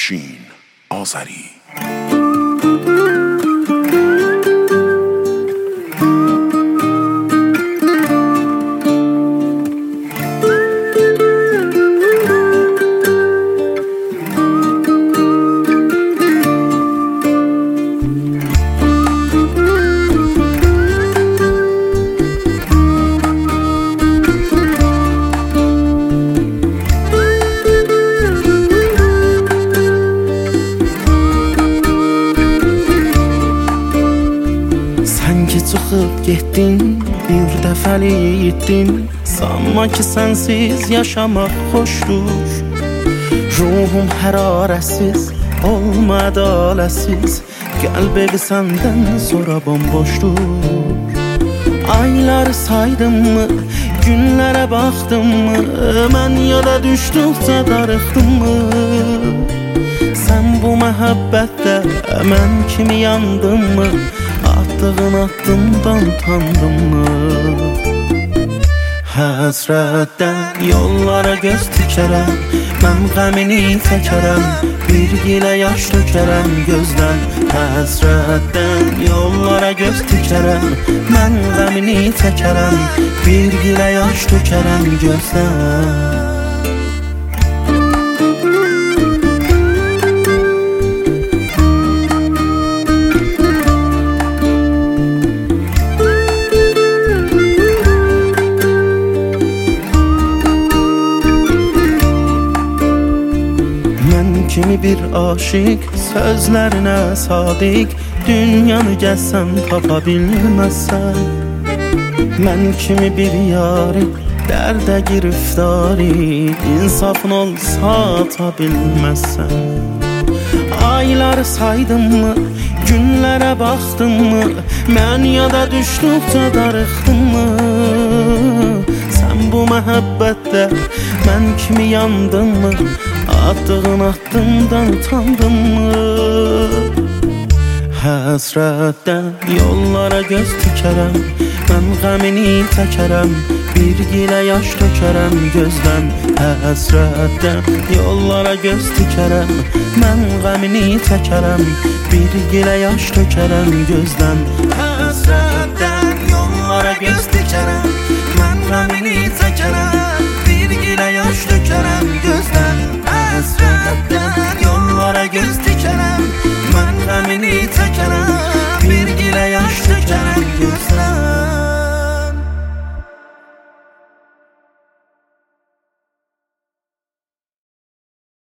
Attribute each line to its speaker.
Speaker 1: Afshin Azari.
Speaker 2: Çıxıb getdin, bir dəfəlik itdin. Sanma ki sənsiz yaşamaq xoşdur. Ruhum hərarəsiz, olma ədaləsiz. Qəlb evi səndən sonra bomboşdur. Ayları saydım mı, günlərə baxdım mı? Mən yola düşdükcə darıxdım mı? Sən bu məhəbbətdə mən kimi yandın mı? Attığın addımdan utandın mı? Həsrətdən yollara göz dikərəm, mən qəmini çəkərəm, bir gilə yaş tökərəm gözdən. Həsrətdən yollara göz dikərəm, mən qəmini çəkərəm, bir gilə yaş tökərəm gözdən. Kimi bir aşık, sözlerine sadık, dünyanı gəzsən tapa bilməzsən. Mən kimi bir yarı, dərdə giriftarı, insafın olsa ata bilməzsən. Ayları saydım mı, günlərə baxdım mı? Mən yada düşdükcə darıxdım mı? Sən bu məhəbbətdə mən kimi yandın mı? Attığın addımdan utandın mı? Həsrətdən yollara göz dikərəm, mən qəmini çəkərəm, bir gilə yaş tökərəm gözdən. Həsrətdən yollara göz dikərəm, mən qəmini çəkərəm, bir gilə yaş tökərəm gözdən. Həsrətdən yollara göz dikərəm, mən qəmini çəkərəm, bir gilə yaş tökərəm gözdən.